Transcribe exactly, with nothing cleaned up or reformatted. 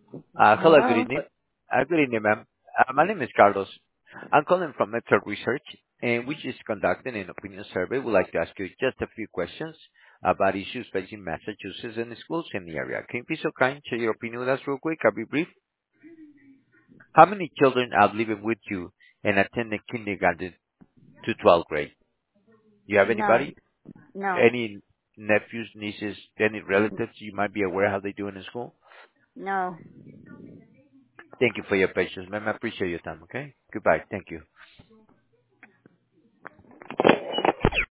Uh Hello, good Hello. evening. Uh Good evening, ma'am. Uh, My name is Carlos. I'm calling from Metro Research, and we just conducted an opinion survey. We'd like to ask you just a few questions about issues facing Massachusetts and the schools in the area. Can you be so kind, share your opinion with us real quick? I'll be brief. How many children are living with you and attending kindergarten to twelfth grade? Do you have No, anybody? no, Any nephews, nieces, any relatives you might be aware how they do in school? no. Thank you for your patience, ma'am. I appreciate your time, okay? Goodbye. Thank you.